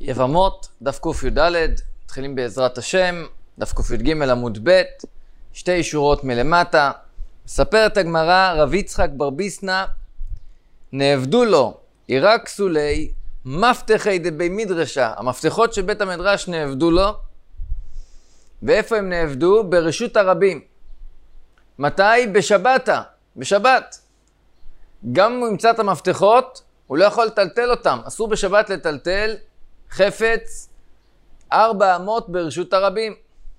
יבמות, דף קי"ד, מתחילים בעזרת השם, דף קי"ג עמוד ב', שתי שורות מלמטה. מספרת הגמרא, רב יצחק בר ביסנא, נעבדו לו עירק סולי מפתחי דבי מדרשה. המפתחות של בית המדרש נעבדו לו. ואיפה הם נעבדו? ברשות הרבים. מתי? בשבתה, בשבת. גם אם הוא ימצא את המפתחות, הוא לא יכול לטלטל אותם. אסור בשבת לטלטל חפץ 400 ברשות הרבים.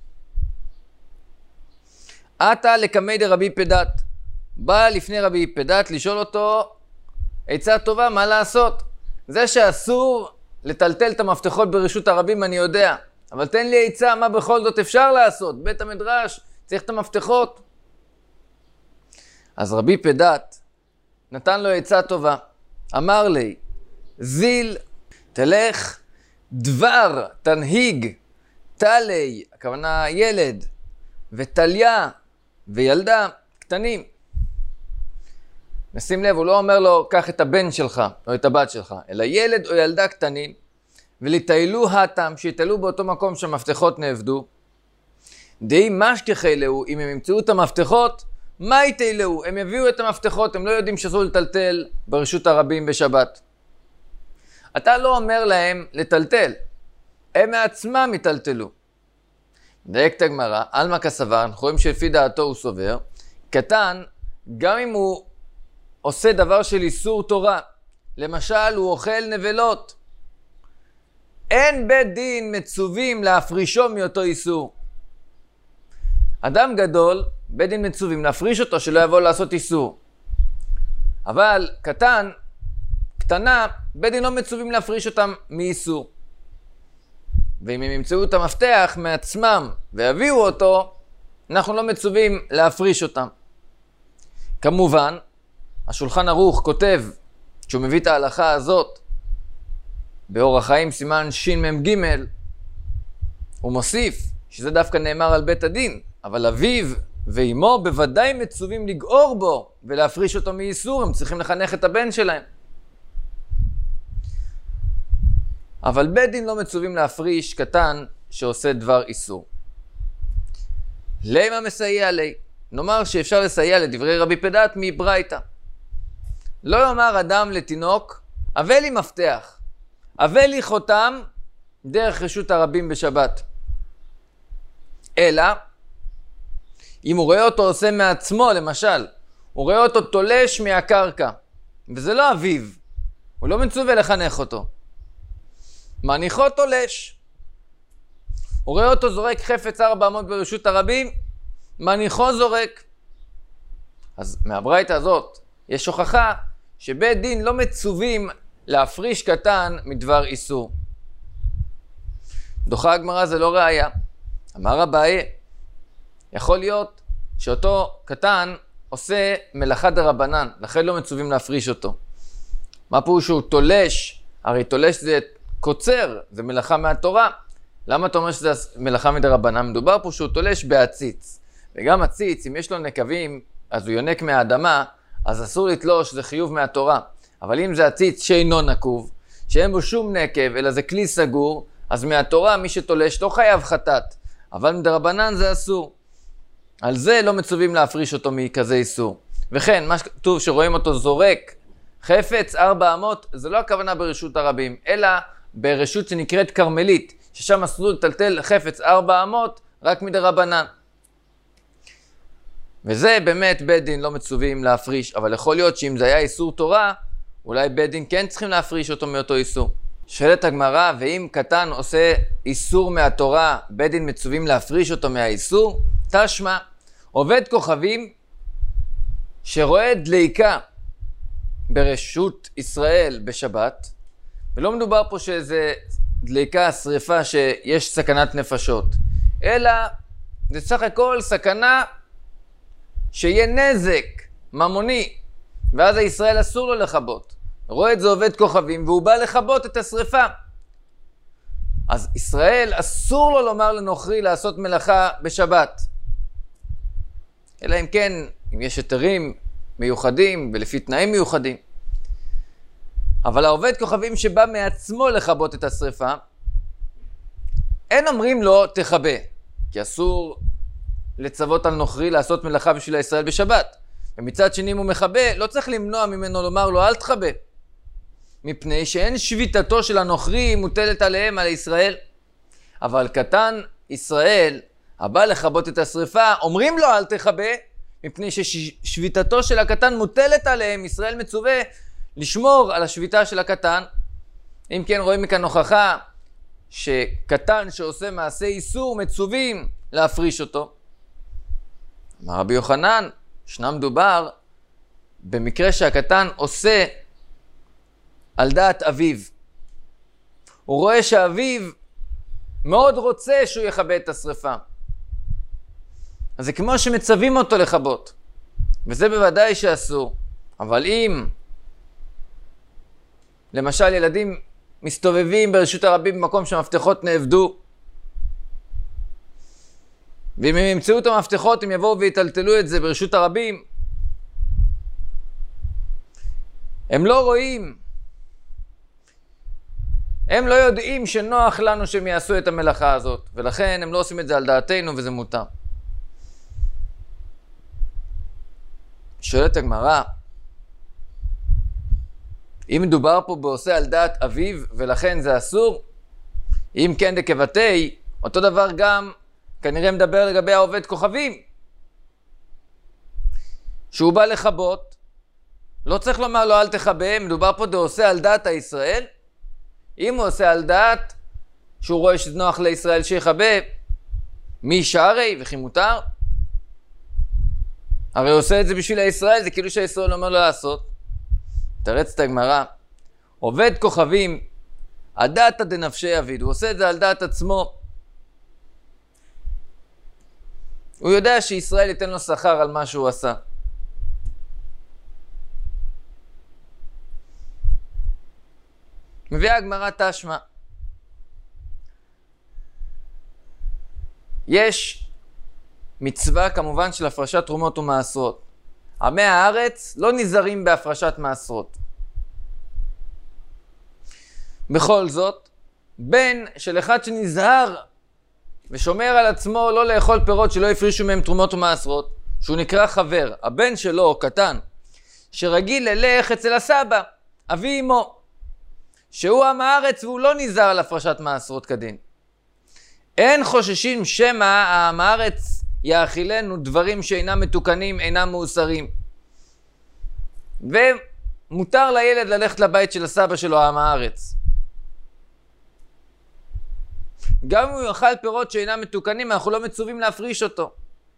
עתה לקמי דרבי פדת. בא לפני רבי פדת לשאול אותו עצה טובה מה לעשות. זה שאסור לטלטל את המפתחות ברשות הרבים אני יודע. אבל תן לי עצה מה בכל זאת אפשר לעשות. בית המדרש צריך את המפתחות. אז רבי פדת נתן לו עצה טובה. אמר לי, זיל, תלך, דבר, תנהיג, תלי, הכוונה ילד, ותליה, וילדה, קטנים. נשים לב, הוא לא אומר לו, קח את הבן שלך, או את הבת שלך, אלא ילד או ילדה קטנים, ולטיילו התם, שיטיילו באותו מקום שהמפתחות נעבדו. די משכחי לו, אם הם ימצאו את המפתחות, מה יטיילו? הם יביאו את המפתחות, הם לא יודעים שאסור לטלטל ברשות הרבים בשבת. אתה לא אומר להם לטלטל, הם מעצמם יטלטלו. דייקת הגמרא, אלמה כסבר, אנחנו רואים שלפי דעתו הוא סובר, קטן, גם אם הוא עושה דבר של איסור תורה, למשל הוא אוכל נבלות, אין בית דין מצווים להפרישו מאותו איסור. אדם גדול, בית דין מצווים להפריש אותו שלא יבוא לעשות איסור. אבל קטן, קטנה, בית דין לא מצווים להפריש אותם מאיסור. ואם הם ימצאו את המפתח מעצמם ויביאו אותו, אנחנו לא מצווים להפריש אותם. כמובן, השולחן ערוך כותב, כשהוא מביא את ההלכה הזאת, באור החיים סימן שמ"ג, הוא מוסיף שזה דווקא נאמר על בית הדין, אבל אביו ואימו בוודאי מצווים לגעור בו ולהפריש אותו מאיסור, הם צריכים לחנך את הבן שלהם. אבל בית דין לא מצווים להפריש קטן שעושה דבר איסור. למה מסייע לי? נאמר שאפשר לסייע לדברי רבי פדת מברייתא. לא יאמר אדם לתינוק, הבא לי מפתח, הבא לי חותם דרך רשות הרבים בשבת. אלא, אם הוא רואה אותו עושה מעצמו, למשל, הוא רואה אותו תולש מהקרקע, וזה לא אביו, הוא לא מצווה לחנך אותו. מניחו תולש. הוא רואה אותו זורק חפץ 400 ברשות הרבים, מניחו זורק. אז מהברייתא הזאת יש הוכחה שבית דין לא מצווים להפריש קטן מדבר איסור. דוחה הגמרא זה לא ראיה. אמר אביי, יכול להיות שאותו קטן עושה מלאכה דרבנן, לכן לא מצווים להפריש אותו. מה פירוש שהוא תולש? הרי תולש זה קוצר, זה מלאכה מהתורה. למה אתה אומר שזה מלאכה מדרבנן? מדובר פה שהוא תולש בעציץ. וגם עציץ, אם יש לו נקבים, אז הוא יונק מהאדמה, אז אסור לתלוש, זה חיוב מהתורה. אבל אם זה עציץ שאינו נקוב, שאין בו שום נקב, אלא זה כלי סגור, אז מהתורה מי שתולש לא חייב חטאת. אבל מדרבנן זה אסור. על זה לא מצווים להפריש אותו מכזה איסור. וכן, מה שכתוב שרואים אותו זורק חפץ 400, זה לא הכוונה ברשות הרבים, אלא ברשות שנקראת קרמלית, ששם אסור לטלטל חפץ 400 רק מדרבנן. וזה באמת בית דין לא מצווים להפריש, אבל יכול להיות שאם זה היה איסור תורה, אולי בית דין כן צריכים להפריש אותו מאותו איסור. שואלת הגמרא, ואם קטן עושה איסור מהתורה, בית דין מצווים להפריש אותו מהאיסור? תשמע, עובד כוכבים שרואה דליקה ברשות ישראל בשבת, ולא מדובר פה שזה דליקה, שריפה שיש סכנת נפשות, אלא זה סך הכל סכנה שיהיה נזק ממוני, ואז הישראל אסור לו לכבות. רואה את זה עובד כוכבים והוא בא לכבות את השריפה. אז ישראל אסור לו לומר לנוכרי לעשות מלאכה בשבת. אלא אם כן, אם יש היתרים מיוחדים ולפי תנאים מיוחדים. אבל העובד כוכבים שבא מעצמו לכבות את השריפה, אין אומרים לו תכבה, כי אסור לצוות על נוכרי לעשות מלאכה בשביל ישראל בשבת. ומצד שני אם הוא מכבה, לא צריך למנוע ממנו לומר לו אל תכבה, מפני שאין שביתתו של הנוכרי מוטלת עליהם, על ישראל. אבל קטן ישראל הבא לכבות את השריפה, אומרים לו אל תכבה, מפני ששביתתו של הקטן מוטלת עליהם. ישראל מצווה לשמור על השביתה של הקטן. אם כן, רואים מכאן הוכחה שקטן שעושה מעשה איסור מצווים להפריש אותו. אמר רבי יוחנן, ישנה מדובר במקרה שהקטן עושה על דעת אביו. הוא רואה שאביו מאוד רוצה שהוא יכבה את השריפה, אז זה כמו שמצווים אותו לכבות, וזה בוודאי שאסור. אבל אם למשל ילדים מסתובבים ברשות הרבים במקום שהמפתחות נאבדו, ואם הם ימצאו את המפתחות הם יבואו ויטלטלו את זה ברשות הרבים, הם לא רואים, הם לא יודעים שנוח לנו שהם יעשו את המלאכה הזאת, ולכן הם לא עושים את זה על דעתנו וזה מותר. שואלת הגמרא, אם מדובר פה בעושה על דעת אביו ולכן זה אסור, אם כן דקבתי, אותו דבר גם כנראה מדבר לגבי העובד כוכבים, שהוא בא לכבות, לא צריך לומר לו אל תכבה, מדובר פה בעושה על דעת הישראל. אם הוא עושה על דעת שהוא רואה שזה נוח לישראל שיכבה, מי שערי וכי מותר? הרי הוא עושה את זה בשביל הישראל, זה כאילו שהישראל אומר לו לעשות. תרץ את הגמרא, עובד כוכבים על דעתא דנפשי אביד, הוא עושה את זה על דעת עצמו. הוא יודע שישראל ייתן לו שכר על מה שהוא עשה. מביאה הגמרא תשמע, יש מצווה כמובן של הפרשת תרומות ומעשרות. עמי הארץ לא נזהרים בהפרשת מעשרות. בכל זאת, בן של אחד שנזהר ושומר על עצמו לא לאכול פירות שלא יפרישו מהם תרומות ומעשרות, שהוא נקרא חבר, הבן שלו קטן, שרגיל ללך אצל הסבא, אבי אמו, שהוא עם הארץ והוא לא נזהר על הפרשת מעשרות כדין. אין חוששים שמא העם הארץ יאכילנו דברים שאינם מתוקנים, אינם מאוסרים. ומותר לילד ללכת לבית של הסבא שלו, העם הארץ. גם אם הוא יאכל פירות שאינם מתוקנים, אנחנו לא מצווים להפריש אותו.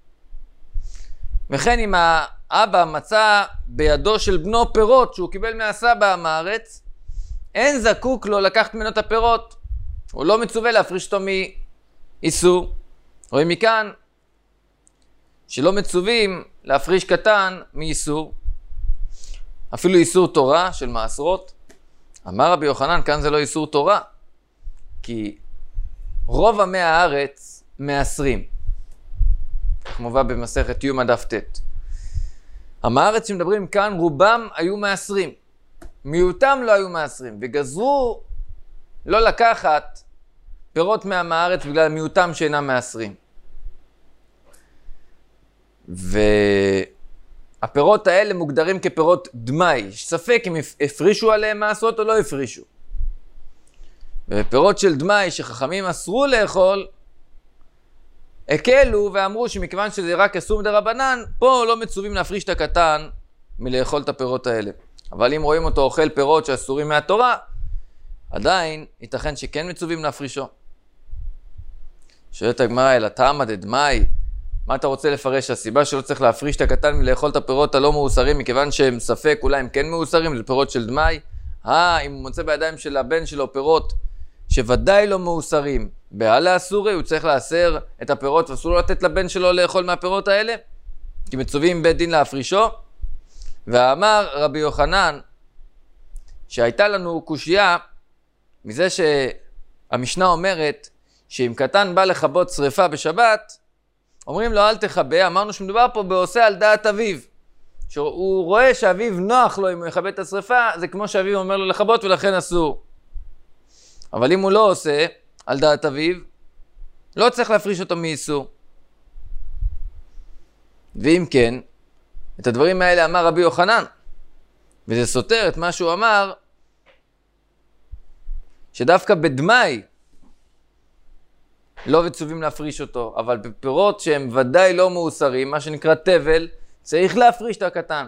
וכן אם האבא מצא בידו של בנו פירות שהוא קיבל מהסבא עם הארץ, אין זקוק לו לקחת ממנו את הפירות. הוא לא מצווה להפריש אותו מאיסור. רואים מכאן שלא מצווים להפריש קטן מאיסור, אפילו איסור תורה של מעשרות. אמר רבי יוחנן, כאן זה לא איסור תורה, כי רוב עמי הארץ מעשרים, כך מובא במסכת יומא דף ט'. עם הארץ שמדברים כאן רובם היו מעשרים, מיעוטם לא היו מעשרים, וגזרו לא לקחת פירות מעם הארץ בגלל מיעוטם שאינם מעשרים. והפירות האלה מוגדרים כפירות דמאי, ספק אם הפרישו עליהם מעשרות או לא הפרישו. ופירות של דמאי שחכמים אסרו לאכול, הקלו ואמרו שמכיוון שזה רק אסור מדרבנן, פה לא מצווים להפריש את הקטן מלאכול את הפירות האלה. אבל אם רואים אותו אוכל פירות שאסורים מהתורה, עדיין ייתכן שכן מצווים להפרישו. שואלת הגמרא, אלא תמא דדמאי, מה אתה רוצה לפרש? הסיבה שלא צריך להפריש את הקטן מלאכול את הפירות הלא מאוסרים, מכיוון שהם ספק אולי הם כן מאוסרים, זה פירות של דמאי. אם הוא מוצא בידיים של הבן שלו פירות שוודאי לא מאוסרים, בעלה אסורי, הוא צריך לאסר את הפירות ואסור לתת לבן שלו לאכול מהפירות האלה, כי מצווים בית דין להפרישו. ואמר רבי יוחנן שהייתה לנו קושיה מזה שהמשנה אומרת שאם קטן בא לכבות שריפה בשבת, אומרים לו אל תכבה. אמרנו שמדובר פה בעושה על דעת אביו, שהוא רואה שאביו נוח לו אם הוא יכבה את השריפה, זה כמו שאביו אומר לו לכבות ולכן אסור. אבל אם הוא לא עושה על דעת אביו, לא צריך להפריש אותו מאיסור. ואם כן, את הדברים האלה אמר רבי יוחנן, וזה סותר את מה שהוא אמר, שדווקא בדמאי לא מצווים להפריש אותו, אבל בפירות שהם ודאי לא מאוסרים, מה שנקרא תבל, צריך להפריש את הקטן.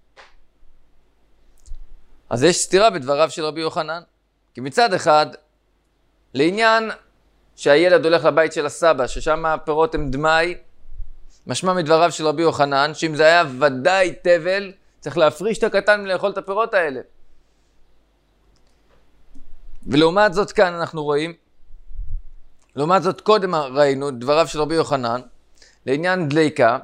אז יש סתירה בדבריו של רבי יוחנן. כי מצד אחד, לעניין שהילד הולך לבית של הסבא, ששם הפירות הם דמאי, משמע מדבריו של רבי יוחנן, שאם זה היה ודאי תבל, צריך להפריש את הקטן ולאכול את הפירות האלה. ולעומת זאת כאן אנחנו רואים, לעומת זאת קודם ראינו דבריו של רבי יוחנן, לעניין דליקה,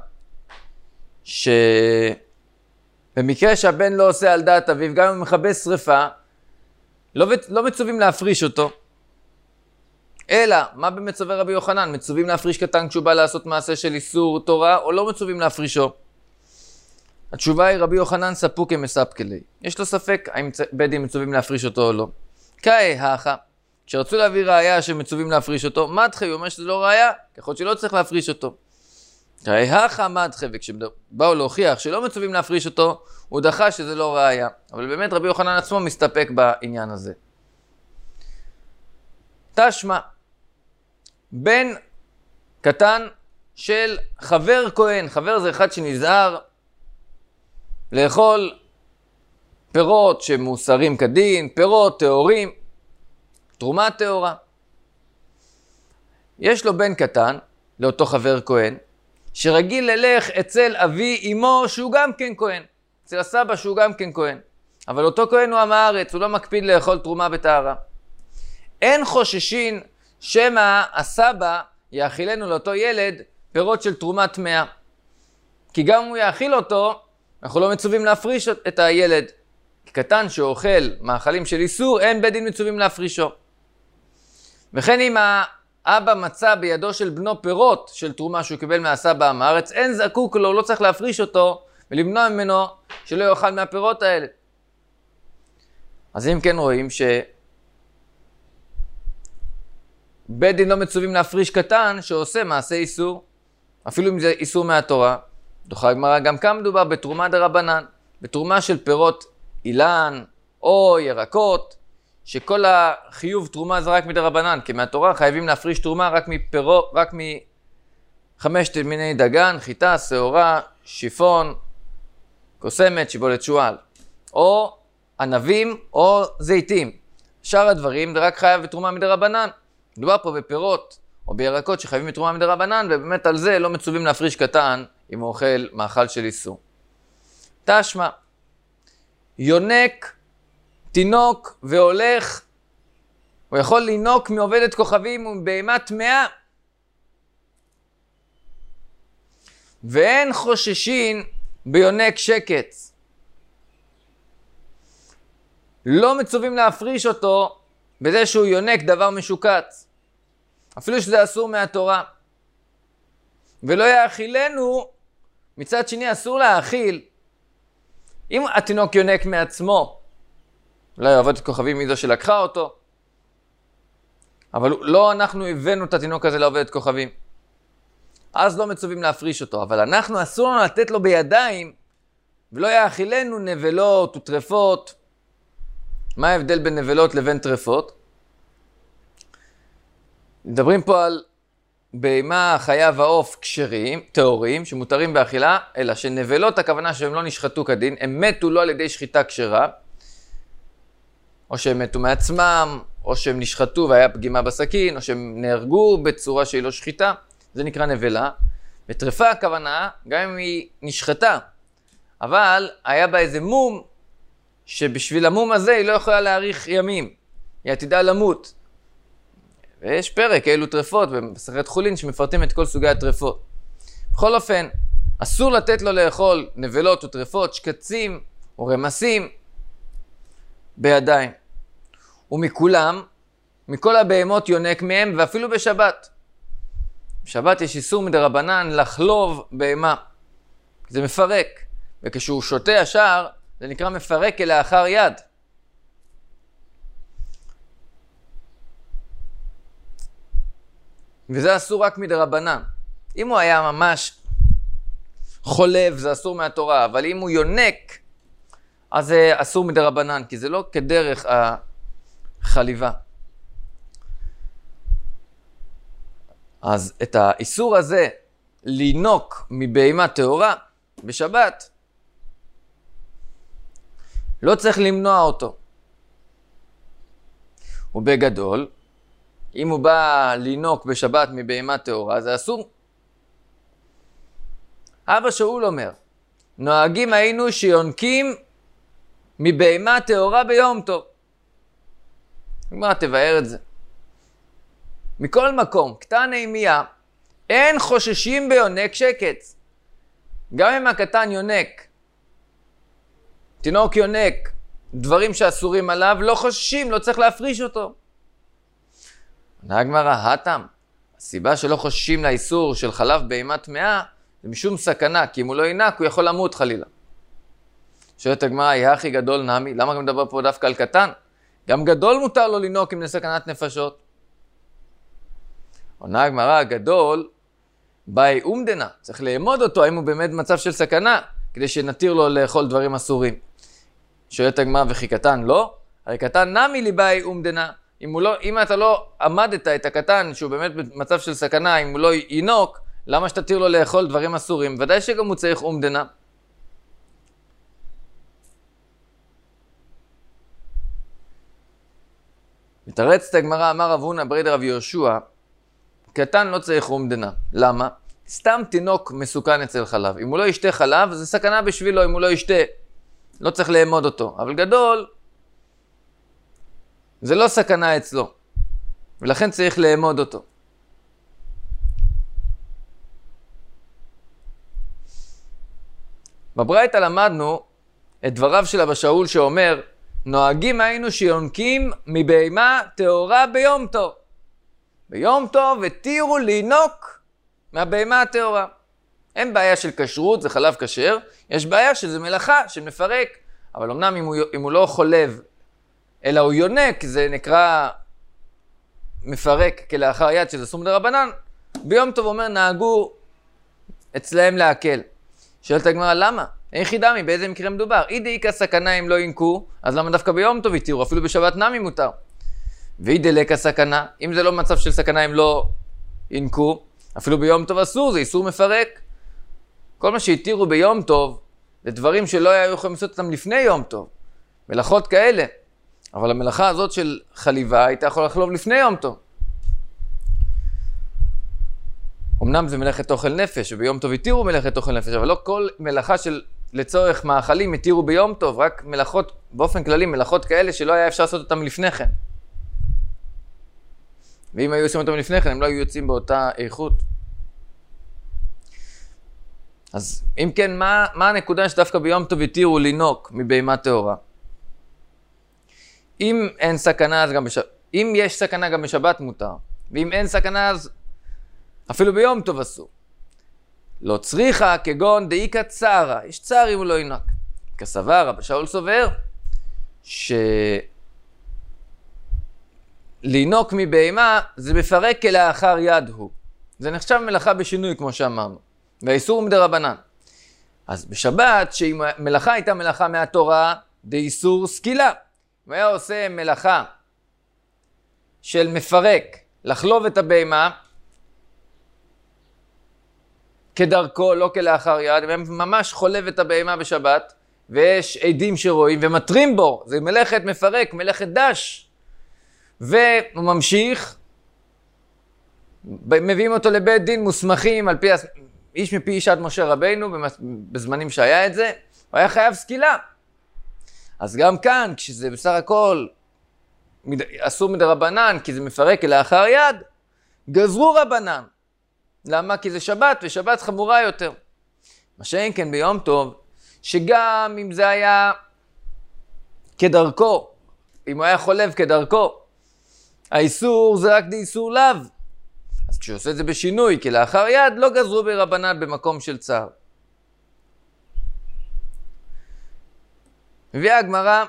שבמקרה שהבן לא עושה על דעת אביו, גם אם הוא מכבה שריפה, לא מצווים להפריש אותו. אלא, מה במצווה רבי יוחנן? מצווים להפריש קטן כשהוא בא לעשות מעשה של איסור תורה, או לא מצווים להפרישו? התשובה היא רבי יוחנן ספוק מספקי ליה. יש לו ספק האם בית דין מצווים להפריש אותו או לא. כאי האחה, כשרצו להביא ראיה שמצווים להפריש אותו, מדחי, הוא אומר שזה לא ראיה, ככל שלא צריך להפריש אותו. כאי האחה מדחי, וכשבאו להוכיח שלא מצווים להפריש אותו, הוא דחה שזה לא ראיה. אבל באמת רבי יוחנן עצמו מסתפק בעניין הזה. תשמע, בן קטן של חבר כהן, חבר זה אחד שנזהר לאכול פירות שמוסרים כדין, פירות טהורים, תרומה טהורה. יש לו בן קטן, לאותו חבר כהן, שרגיל ללך אצל אבי אמו שהוא גם כן כהן, אצל הסבא שהוא גם כן כהן, אבל אותו כהן הוא עם הארץ, הוא לא מקפיד לאכול תרומה בטהרה. אין חוששין שמא הסבא יאכילנו לאותו ילד פירות של תרומה טמאה. כי גם אם הוא יאכיל אותו, אנחנו לא מצווים להפריש את הילד. כי קטן שאוכל מאכלים של איסור, אין בית דין מצווים להפרישו. וכן אם האבא מצא בידו של בנו פירות של תרומה שהוא קיבל מהסבא מהארץ, אין זקוק לו, לא צריך להפריש אותו ולמנוע ממנו שלא יאכל מהפירות האלה. אז אם כן רואים בית דין לא מצווים להפריש קטן שעושה מעשה איסור, אפילו אם זה איסור מהתורה. דוחה הגמרא גם כאן מדובר בתרומה דרבנן, בתרומה של פירות אילן או ירקות, שכל החיוב תרומה זה רק מדרבנן, כי מהתורה חייבים להפריש תרומה רק מחמשת מיני דגן, חיטה, שעורה, שיפון, קוסמת, שיבולת שועל, או ענבים או זיתים. שאר הדברים זה רק חייב בתרומה מדרבנן. מדובר פה בפירות או בירקות שחייבים בתרומה מדרבנן, ובאמת על זה לא מצווים להפריש קטן אם הוא אוכל מאכל של איסור. תשמע, יונק, תינוק והולך, הוא יכול לינוק מעובדת כוכבים ובהמה טמאה. ואין חוששין ביונק שקץ. לא מצווים להפריש אותו בזה שהוא יונק דבר משוקץ, אפילו שזה אסור מהתורה. ולא יאכילנו, מצד שני אסור להאכיל. אם התינוק יונק מעצמו, אולי עובדת כוכבים מי זו שלקחה אותו, אבל לא אנחנו הבאנו את התינוק הזה לעובדת כוכבים, אז לא מצווים להפריש אותו. אבל אנחנו אסור לנו לתת לו בידיים, ולא יאכילנו נבלות וטרפות. מה ההבדל בין נבלות לבין טרפות? מדברים פה על בהמה, חיה ועוף כשרים, טהורים, שמותרים באכילה, אלא שנבלות הכוונה שהם לא נשחטו כדין, הם מתו לא על ידי שחיטה כשרה, או שהם מתו מעצמם, או שהם נשחטו והיה פגימה בסכין, או שהם נהרגו בצורה שהיא לא שחיטה, זה נקרא נבלה. וטרפה הכוונה, גם אם היא נשחטה, אבל היה בה איזה מום, שבשביל המום הזה היא לא יכולה להאריך ימים, היא עתידה למות. ויש פרק אילו טרפות במסכת חולין שמפרטים את כל סוגי הטרפות. בכל אופן, אסור לתת לו לאכול נבלות וטרפות, שקצים או רמסים בידיים. ומכולם, מכל הבהמות יונק מהם, ואפילו בשבת. בשבת יש איסור מדרבנן לחלוב בהמה. זה מפרק, וכשהוא שותה השאר, זה נקרא מפרק כלאחר יד. וזה אסור רק מדרבנן. אם הוא היה ממש חולב, זה אסור מהתורה, אבל אם הוא יונק, אז זה אסור מדרבנן, כי זה לא כדרך החליבה. אז את האיסור הזה, לינוק מבהמה טהורה בשבת, לא צריך למנוע אותו. ובגדול, אם הוא בא לינוק בשבת מבהמה טהורה, זה אסור. אבא שאול אומר, נוהגים היינו שיונקים מבהמה טהורה ביום טוב. מה תבאר את זה? מכל מקום, קטן אימיה, אין חוששים ביונק שקץ. גם אם הקטן יונק, תינוק יונק, דברים שאסורים עליו, לא חוששים, לא צריך להפריש אותו. הגמרא, הטעם, הסיבה שלא חוששים לאיסור של חלב בהמה טמאה, זה משום סכנה, כי אם הוא לא ינק, הוא יכול למות חלילה. שואלת הגמרא, יהיה הכי גדול נמי, למה גם מדבר פה דווקא על קטן? גם גדול מותר לו לינוק אם לסכנת נפשות. עונה הגמרא, הגדול, באי אומדנה, צריך לאמוד אותו, האם הוא באמת במצב של סכנה, כדי שנתיר לו לאכול דברים אסורים. שואלת הגמרא, וכי קטן לא? הרי קטן נמי לי באי אומדנה. אם אתה לא עמדת את הקטן, שהוא באמת במצב של סכנה, אם הוא לא ינוק, למה שתתיר לו לאכול דברים אסורים? ודאי שגם הוא צריך אומדנה. מתרצת הגמרא, אמר רב הונא ברי דרב יהושע, קטן לא צריך אומדנה. למה? סתם תינוק מסוכן אצל חלב. אם הוא לא ישתה חלב, זה סכנה בשבילו. אם הוא לא ישתה, לא צריך לאמוד אותו. אבל גדול, זה לא סכנה אצלו. ולכן צריך לאמוד אותו. בברייתא למדנו את דבריו של אבא שאול שאומר, נוהגים היינו שיונקים מבהמה טהורה ביום טוב. ביום טוב התירו לינוק מהבהמה הטהורה. אין בעיה של כשרות, זה חלב כשר, יש בעיה שזה מלאכה, של מפרק. אבל אמנם אם הוא לא חולב, אלא הוא יונק, זה נקרא מפרק כלאחר יד, שזה סום דרבנן. ביום טוב אומר, נהגו אצלהם להקל. שואלת הגמרא, למה? אין חידמי, באיזה מקרה מדובר? אידי איקא סכנה אם לא ינקו, אז למה דווקא ביום טוב יתירו? אפילו בשבת נמי מותר. ואידי לקא סכנה, אם זה לא מצב של סכנה אם לא ינקו, אפילו ביום טוב אסור, זה איסור מפרק. כל מה שהתירו ביום טוב, זה דברים שלא היו יכולים לעשות אותם לפני יום טוב. מלאכות כאלה. אבל המלאכה הזאת של חליבה הייתה יכולה לחלוב לפני יום טוב. אמנם זה מלאכת אוכל נפש, וביום טוב התירו מלאכת אוכל נפש, אבל לא כל מלאכה של לצורך מאכלים התירו ביום טוב, רק מלאכות, באופן כללי, מלאכות כאלה שלא היה אפשר לעשות אותם לפני כן. ואם היו עושים אותם לפני כן, הם לא היו יוצאים באותה איכות. אז אם כן, מה הנקודה שדווקא ביום טוב התירו לינוק מבהמה טהורה? אם אין סכנה, אז גם אם יש סכנה גם בשבת מותר, ואם אין סכנה, אז אפילו ביום טוב אסור. לא צריכה כגון דאיקה צערה, יש צער אם הוא לא ינק. כסבר, אבא שאול סובר, לינוק מבהמה זה מפרק כלאחר יד הוא. זה נחשב מלאכה בשינוי כמו שאמרנו. והאיסור הוא מדרבנן. אז בשבת, שאם מלאכה הייתה מלאכה מהתורה, דאיסור סקילה. אם היה עושה מלאכה של מפרק, לחלוב את הבהמה, כדרכו, לא כלאחר יד, אם ממש חולב את הבהמה בשבת, ויש עדים שרואים ומטרים בו, זה מלאכת מפרק, מלאכת דש. והוא ממשיך, מביאים אותו לבית דין מוסמכים, על פי איש מפי אישת משה רבינו, בזמנים שהיה את זה, הוא היה חייב סקילה. אז גם כאן, כשזה בסך הכל אסור מדרבנן, כי זה מפרק לאחר יד, גזרו רבנן. למה? כי זה שבת, ושבת חמורה יותר. מה שאין כן ביום טוב, שגם אם זה היה כדרכו, אם הוא היה חולב כדרכו, האיסור זה רק איסור לאו. אז כשהוא עושה את זה בשינוי, כי לאחר יד, לא גזרו ברבנן במקום של צער. מביאה הגמרא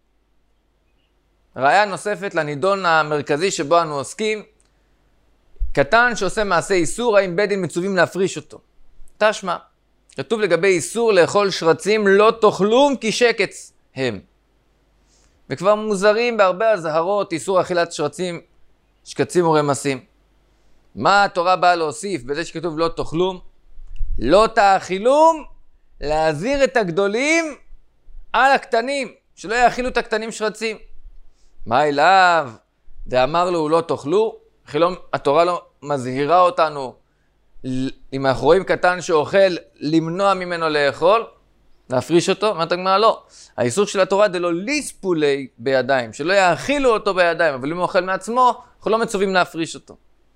ראיה נוספת לנידון המרכזי שבו אנו עוסקים, קטן שעושה מעשה איסור, האם בית דין מצווים להפריש אותו? תשמע, כתוב לגבי איסור לאכול שרצים, לא תאכלום כי שקץ הם. וכבר מוזרים בהרבה הזהרות איסור אכילת שרצים, שקצים ורמסים. מה התורה באה להוסיף בזה שכתוב לא תאכלום? לא תאכילום, להזהיר את הגדולים על הקטנים, שלא יאכילו את הקטנים שרצים. מה אליו? דאמר לו לא תאכלו, התורה לא מזהירה אותנו, אם אנחנו רואים קטן שאוכל, למנוע ממנו לאכול, להפריש אותו? אומרת הגמרא לא. האיסור של התורה זה לא ליספולי בידיים, שלא יאכילו אותו בידיים, אבל אם הוא אוכל מעצמו, אנחנו לא מצווים להפריש אותו.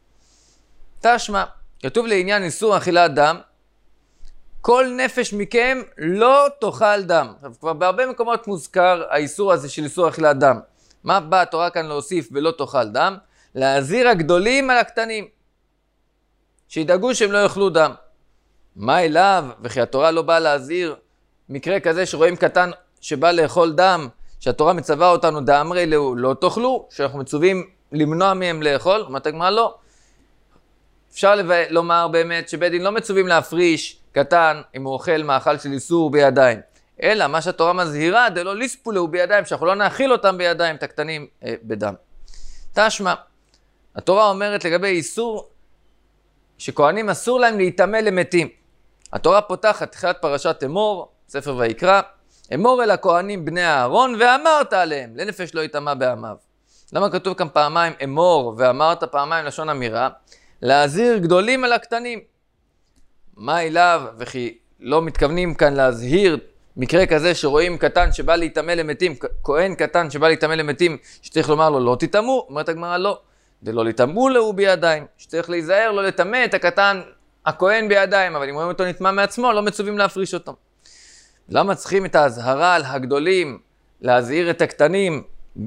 תשמע, כתוב לעניין איסור אכילת דם, כל נפש מכם לא תאכל דם. כבר בהרבה מקומות מוזכר האיסור הזה של איסור אכילת דם. מה באה התורה כאן להוסיף ולא תאכל דם? להזהיר הגדולים על הקטנים, שידאגו שהם לא יאכלו דם. מה אליו? וכי התורה לא באה להזהיר מקרה כזה שרואים קטן שבא לאכול דם, שהתורה מצווה אותנו דאמרי לו לא תאכלו, שאנחנו מצווים למנוע מהם לאכול? אומרת הגמרא לא. אפשר לומר באמת שבית דין לא מצווים להפריש קטן אם הוא אוכל מאכל של איסור בידיים. אלא מה שהתורה מזהירה זה לא ליספולו בידיים, שאנחנו לא נאכיל אותם בידיים, את הקטנים בדם. תשמע, התורה אומרת לגבי איסור שכהנים אסור להם להיטמא למתים. התורה פותחת תחילת פרשת אמור, ספר ויקרא, אמור אל הכהנים בני אהרון ואמרת עליהם, לנפש לא יטמא בעמיו. למה כתוב כאן פעמיים אמור ואמרת פעמיים לשון אמירה? להזהיר גדולים על הקטנים. מה אליו? וכי לא מתכוונים כאן להזהיר מקרה כזה שרואים קטן שבא להיטמא למתים, כהן קטן שבא להיטמא למתים, שצריך לומר לו לא תיטמאו? אומרת הגמרא לא. זה לא לטמאו לו בידיים, שצריך להיזהר לא לטמא את הקטן הכהן בידיים, אבל אם רואים אותו נטמא מעצמו, לא מצווים להפריש אותו. למה צריכים את ההזהרה על הגדולים, להזהיר את הקטנים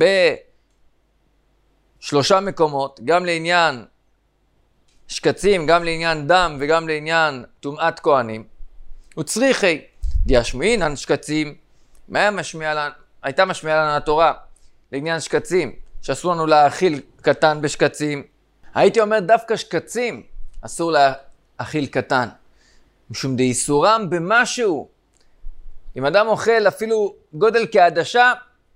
בשלושה מקומות, גם לעניין שקצים, גם לעניין דם וגם לעניין טומאת כהנים? וצריכי דישמעינן שקצים, מה הייתה משמיעה לנו התורה לעניין שקצים, שאסור לנו להאכיל קטן בשקצים? הייתי אומר דווקא שקצים אסור להאכיל קטן, משום דאיסורם במשהו. אם אדם אוכל אפילו גודל כעדשה,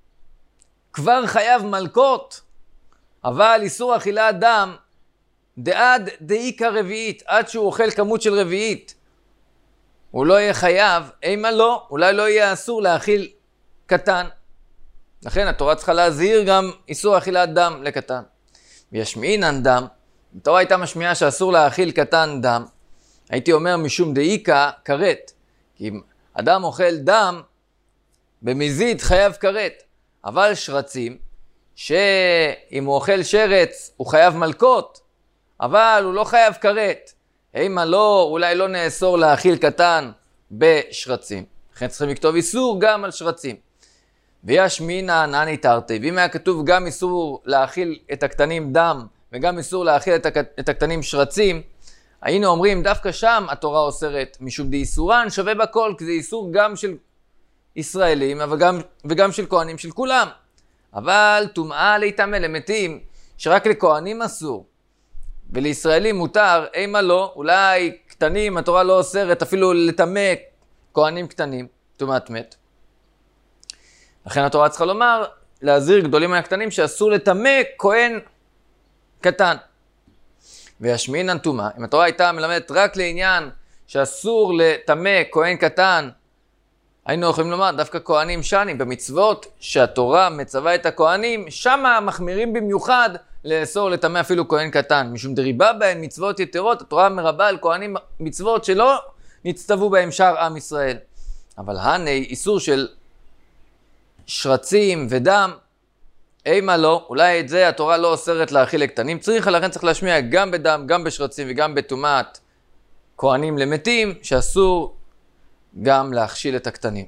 כבר חייב מלקות, אבל איסור אכילת דם דעד דאיקה רביעית, עד שהוא אוכל כמות של רביעית, הוא לא יהיה חייב, אימה לא, אולי לא יהיה אסור להאכיל קטן. לכן התורה צריכה להזהיר גם איסור אכילת דם לקטן. וישמעינן דם, התורה הייתה משמיעה שאסור להאכיל קטן דם, הייתי אומר משום דאיקה כרת, כי אם אדם אוכל דם, במזיד חייב כרת, אבל שרצים, שאם הוא אוכל שרץ הוא חייב מלקות, אבל הוא לא חייב כרת. אימה לא, אולי לא נאסור להאכיל קטן בשרצים. לכן צריכים לכתוב איסור גם על שרצים. וישמעינן אני תרתי, ואם היה כתוב גם איסור להאכיל את הקטנים דם, וגם איסור להאכיל את הקטנים שרצים, היינו אומרים דווקא שם התורה אוסרת, משום דאיסורן שווה בכל, כי זה איסור גם של ישראלים, וגם של כהנים של כולם. אבל טומאה להיטמא למתים, שרק לכהנים אסור, ולישראלים מותר, אימה לא, אולי קטנים, התורה לא אוסרת אפילו לטמא כהנים קטנים, טומאת מת. לכן התורה צריכה לומר, להזהיר גדולים מהקטנים שאסור לטמא כהן קטן. וישמעינן טומאה, אם התורה הייתה מלמדת רק לעניין שאסור לטמא כהן קטן, היינו יכולים לומר דווקא כהנים שנים, במצוות שהתורה מצווה את הכהנים, שמה מחמירים במיוחד לאסור לטמא אפילו כהן קטן, משום דריבה בהן מצוות יתרות, התורה מרבה על כהנים מצוות שלא נצטוו בהם שאר עם ישראל. אבל הנה איסור של שרצים ודם, אימה לא, אולי את זה התורה לא אוסרת להאכיל לקטנים, לכן צריך להשמיע גם בדם, גם בשרצים וגם בטומאת כהנים למתים, שאסור גם להכשיל את הקטנים.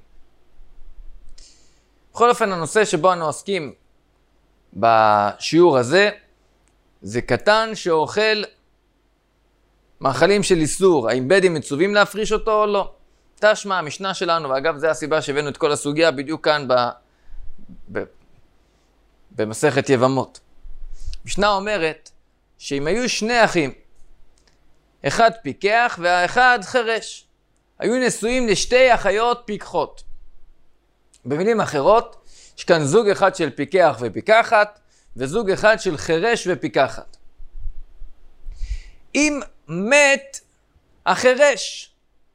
בכל אופן, הנושא שבו אנו עוסקים בשיעור הזה, זה קטן שאוכל מאכלים של איסור, האם בית דין מצווים להפריש אותו או לא. תשמע, המשנה שלנו, ואגב זה הסיבה שהבאנו את כל הסוגיה בדיוק כאן במסכת יבמות. המשנה אומרת שאם היו שני אחים, אחד פיקח והאחד חרש, היו נשואים לשתי אחיות פיקחות. במילים אחרות, יש כאן זוג אחד של פיקח ופיקחת, וזוג אחד של חרש ופיקחת. אם מת החרש,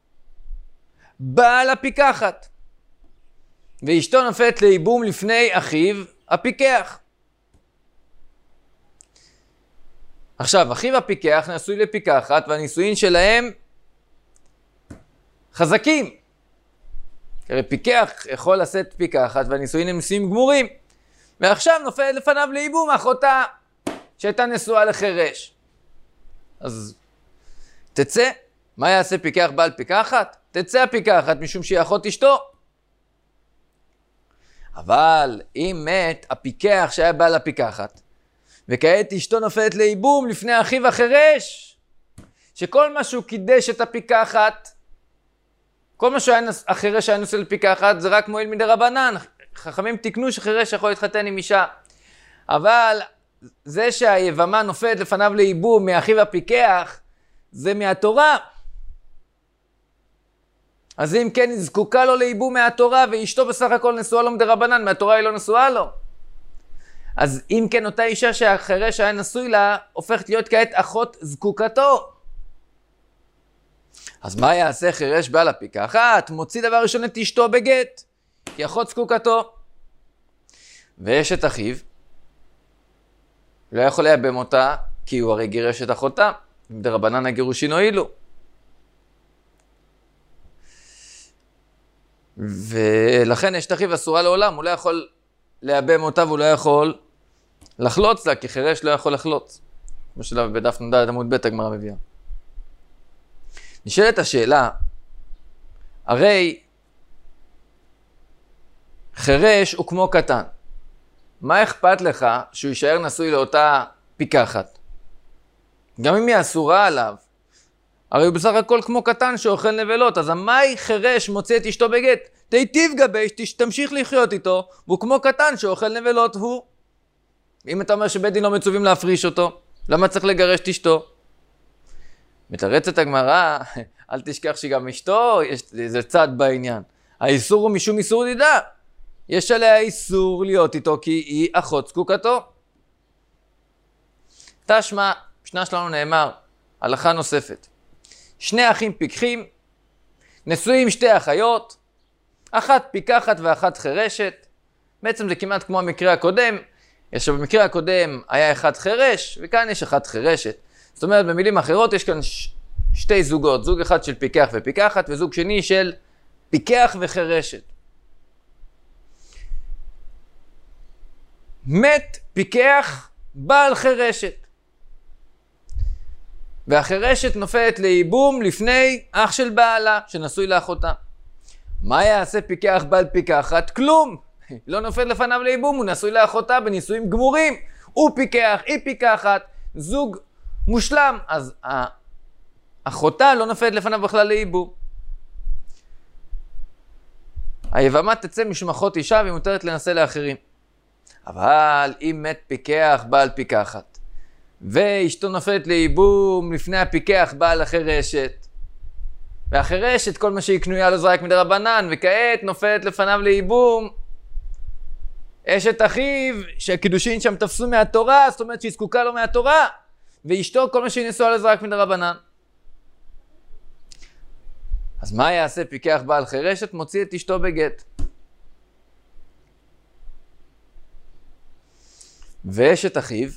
בעל הפיקחת, ואשתו נופלת לייבום לפני אחיו הפיקח. עכשיו, אחיו הפיקח נשוי לפיקחת, והנישואין שלהם חזקים. הרי פיקח יכול לשאת פיקחת, והנישואין הם נישואים גמורים. ועכשיו נופלת לפניו לייבום אחותה, שהייתה נשואה לחרש. אז תצא. מה יעשה פיקח בעל פיקחת? תצא הפיקחת משום שהיא אחות אשתו. אבל אם מת הפיקח שהיה בעל הפיקחת, וכעת אשתו נופלת לייבום לפני אחיו החרש, שכל מה שהוא קידש את הפיקחת, כל מה שהחרש היה נושא לפיקחת, זה רק מועיל מדרבנן. חכמים תקנו שחרש יכול להתחתן עם אישה. אבל זה שהיבמה נופלת לפניו לייבום מאחיו הפיקח, זה מהתורה. אז אם כן, היא זקוקה לו לייבום מהתורה, ואשתו בסך הכל נשואה לו מדרבנן, מהתורה היא לא נשואה לו. אז אם כן, אותה אישה שהחרש היה נשוי לה, הופכת להיות כעת אחות זקוקתו. אז מה יעשה חרש בעל הפיקחת? מוציא דבר ראשון את אשתו בגט, כי אחות זקוקתו. ואשת אחיו, לא יכול לייבם אותה, כי הוא הרי גירש את אחותה, מדרבנן הגירושין הועילו. ולכן אשת אחיו אסורה לעולם, הוא לא יכול לייבם אותה, והוא לא יכול לחלוץ לה, כי חרש לא יכול לחלוץ. כמו שלב בדף נ"ד עמוד ב' הגמרא מביאה. נשאלת השאלה, הרי חרש הוא כמו קטן. מה אכפת לך שהוא יישאר נשוי לאותה פיקחת? גם אם היא אסורה עליו, הרי הוא בסך הכל כמו קטן שאוכל נבלות, אז המאי חרש מוציא את אשתו בגט? תיטיב גבי, תמשיך לחיות איתו, והוא כמו קטן שאוכל נבלות הוא. אם אתה אומר שבית דין לא מצווים להפריש אותו, למה צריך לגרש את אשתו? מתרצת הגמרא, אל תשכח שגם אשתו, יש איזה צד בעניין. האיסור הוא משום איסור דידה. יש עליה איסור להיות איתו כי היא אחות זקוקתו. תשמע, משנה שלנו נאמר, הלכה נוספת. שני אחים פיקחים, נשואים שתי אחיות, אחת פיקחת ואחת חרשת. בעצם זה כמעט כמו המקרה הקודם. במקרה הקודם היה אחד חרש, וכאן יש אחת חרשת. זאת אומרת, במילים אחרות יש כאן שתי זוגות, זוג אחד של פיקח ופיקחת, וזוג שני של פיקח וחרשת. מת פיקח בעל חרשת. והחרשת נופלת לייבום לפני אח של בעלה, שנשוי לאחותה. מה יעשה פיקח בעל פיקחת? כלום. לא נופל לפניו לייבום, הוא נשוי לאחותה בנישואים גמורים. הוא פיקח, היא פיקחת, זוג מושלם. אז האחותה לא נופלת לפניו בכלל לייבום. היבמה תצא משום אחות אישה והיא מותרת לנשא לאחרים. אבל אם מת פיקח בעל פיקחת, ואשתו נופלת לייבום לפני הפיקח בעל החרשת, והחרשת כל מה שהיא קנויה לו זה רק מדרבנן, וכעת נופלת לפניו לייבום אשת אחיו שהקידושין שם תפסו מהתורה, זאת אומרת שהיא זקוקה לו מהתורה, ואשתו כל מה שהיא נשואה לו זה רק מדרבנן. אז מה יעשה פיקח בעל חרשת? מוציא את אשתו בגט. ואשת אחיו,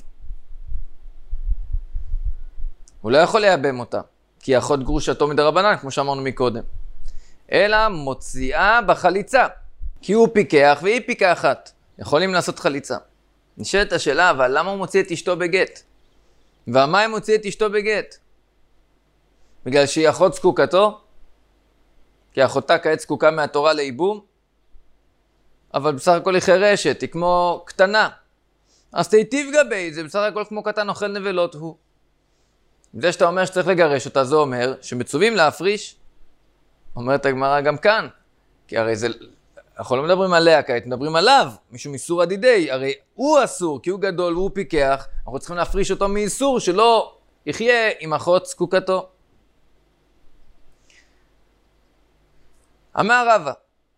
הוא לא יכול לייבם אותה, כי אחות גרושתו מדרבנן, כמו שאמרנו מקודם. אלא מוציאה בחליצה, כי הוא פיקח והיא פיקחת. יכולים לעשות חליצה. נשאלת השאלה, אבל למה הוא מוציא את אשתו בגט? ומה הוא מוציא את אשתו בגט? בגלל שהיא אחות זקוקתו? כי אחותה כעת זקוקה מהתורה לייבום? אבל בסך הכל היא חרשת, היא כמו קטנה. אז תיטיב גבי, זה בסך הכל כמו קטן אוכל נבלות הוא. זה שאתה אומר שצריך לגרש אותה, זה אומר שמצווים להפריש. אומרת הגמרא גם כאן, כי הרי זה, אנחנו לא מדברים עליה כעת, מדברים עליו, משום איסור הדידי, הרי הוא אסור, כי הוא גדול והוא פיקח, אנחנו צריכים להפריש אותו מאיסור, שלא יחיה עם אחות זקוקתו. אמר רבא,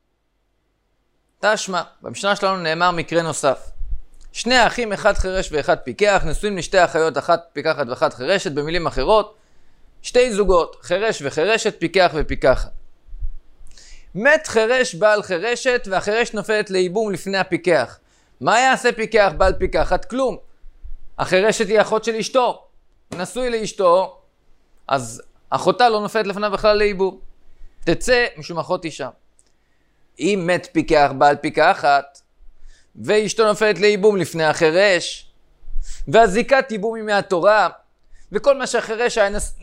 תשמע, במשנה שלנו נאמר מקרה נוסף. שני אחים, אחד חירש ואחד פיקח, נשואים לשתי אחיות, אחת פיקחת ואחת חירשת, במילים אחרות, שתי זוגות, חירש וחירשת, פיקח ופיקחת. מת חירש בעל חירשת, והחירש נופלת לייבום לפני הפיקח. מה יעשה פיקח בעל פיקחת? כלום. החירשת היא אחות של אשתו. נשוי לאשתו, אז אחותה לא נופלת לפניו בכלל לייבום. תצא משום אחות אישה. אם מת פיקח בעל פיקחת, ואשתו נופלת לייבום לפני החירש, והזיקת ייבום היא מהתורה, וכל מה שהחירש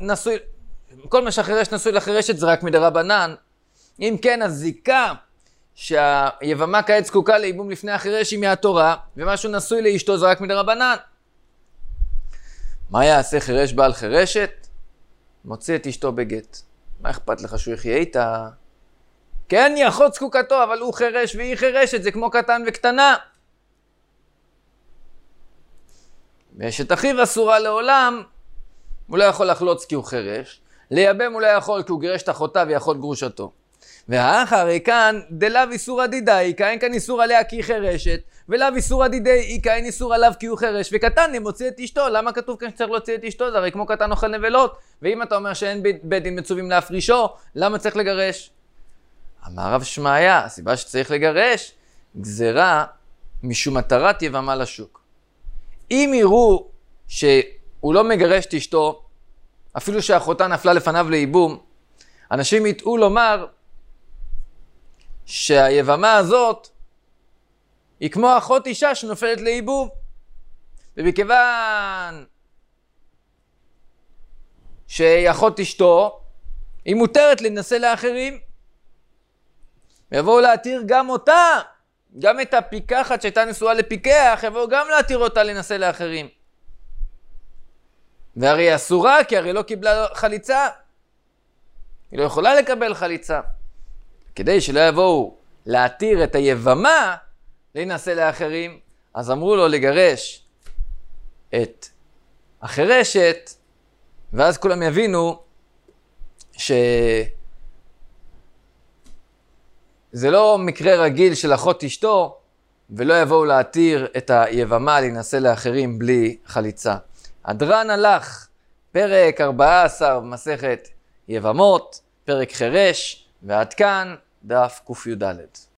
נשוי לחירשת זה רק מדרבנן. אם כן, הזיקה שהיבמה כעת זקוקה לייבום לפני החירש היא מהתורה, ומשהו נשוי לאשתו זה רק מדרבנן. מה יעשה חירש בעל חירשת? מוציא את אשתו בגט. מה אכפת לך שהוא יחיה איתה? כן, היא אחות זקוקתו, אבל הוא חירש והיא חירשת, זה כמו קטן וקטנה. ואשת אחיו אסורה לעולם, הוא לא יכול לחלוץ כי הוא חירש, לייבם הוא לא יכול כי הוא גירש את אחותה והיא אחות גרושתו. והאחרי כאן, דלאו איסור הדידי, אין כאן איסור עליה כי היא חירשת, ולאו איסור הדידי, אין איסור עליו כי הוא חירש, וקטן מוציא את אשתו. למה כתוב כאן שצריך להוציא את אשתו? זה הרי כמו קטן אוכל נבלות, ואם אתה אומר שאין בית דין מצווים להפרישו, למה צריך לגרש? אמר רב שמעיה, הסיבה שצריך לגרש, גזרה משום מטרת יבמה לשוק. אם יראו שהוא לא מגרש את אשתו, אפילו שאחותה נפלה לפניו לייבום, אנשים יטעו לומר שהיבמה הזאת היא כמו אחות אישה שנופלת לייבום. ובכיוון שהיא אחות אשתו, היא מותרת להינשא לאחרים. ויבואו להתיר גם אותה, גם את הפיקחת שהייתה נשואה לפיקח, יבואו גם להתיר אותה להינשא לאחרים. והרי היא אסורה, כי הרי לא קיבלה חליצה. היא לא יכולה לקבל חליצה. כדי שלא יבואו להתיר את היבמה להינשא לאחרים, אז אמרו לו לגרש את החירשת, ואז כולם יבינו שזה לא מקרה רגיל של אחות אשתו, ולא יבואו להתיר את היבמה להינשא לאחרים בלי חליצה. הדרן הלך, פרק 14 במסכת יבמות, פרק חירש, ועד כאן דף קי"ד.